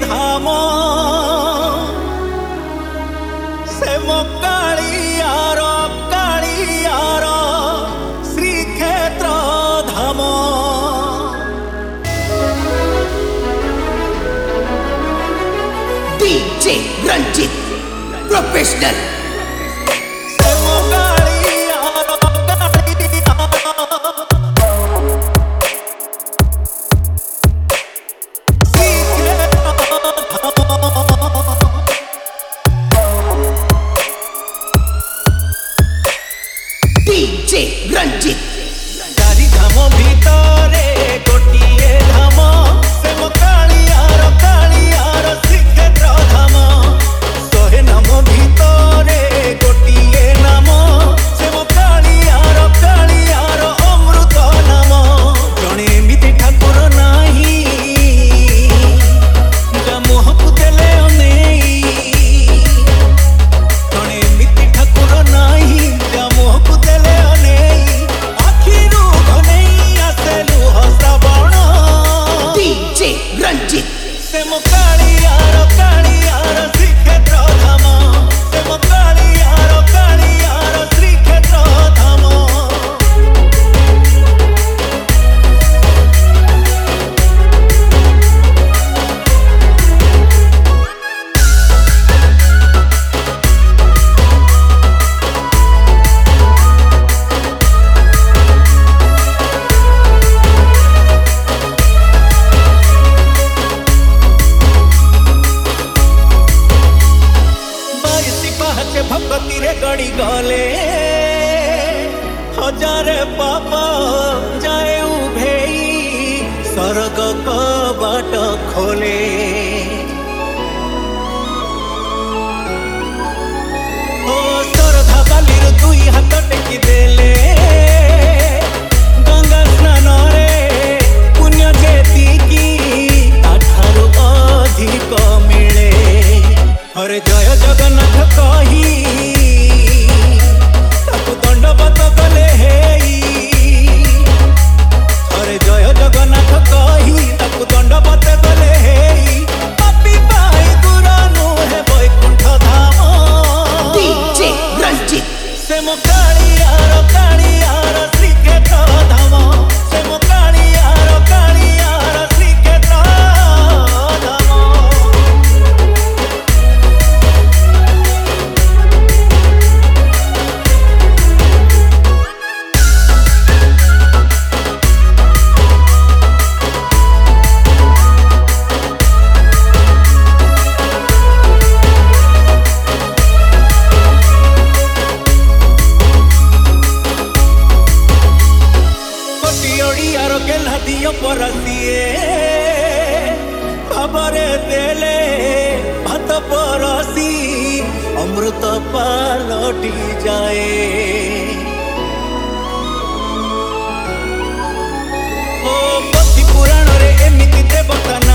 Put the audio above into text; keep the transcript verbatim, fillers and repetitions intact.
धाम से मो कालियार कालियार श्रीक्षेत्र धाम डीजे रंजित प्रोफेशनल से मो कालियार कालियार डीजे रंजित चारि धाम भितरे गोटिए धाम से मो कालियार कालियार श्रीक्षेत्र धाम शहे नाम भितरे गोटिए नाम से मो कालियार कालियार अमृत नाम जणे एमिति ठाकुर नाही जा मोहकु देले अनेई जणे एमिति ठाकुर नाही जा मोहकु देले अनेई आखिरु घनेई आसे लुह श्रावण डीजे रंजित से मो कालियार कालियार श्रीक्षेत्र धाम से मो कालियार कालियार श्रीक्षेत्र धाम बाईसी पाहचे भगती रे गड़ी गले हजारे पापा जाए उभेई स्वर्ग कबाट खोले ओ श्रद्धा बालीर दुई हाथ टेकी देले गंगा स्नान रे पुण्य जेतिकी ताठारु अधिक मिले हरे जय जगन्नाथ कही ताकु दंडवत कले हेई हरे जय जगन्नाथ कही ताकु दंडवत कले हेई पापी पाई दूर नुहे वैकुंठ धाम डीजे रंजित से मो कालियार कालियार श्रीक्षेत्र धाम से मो कालियार कालियार श्रीक्षेत्र धाम कोटियोड़ियार गेला दियो परसिए बाबरे देले भात परसी अमृत पालटी जाए ओ पति पुराण रे एमिति देवता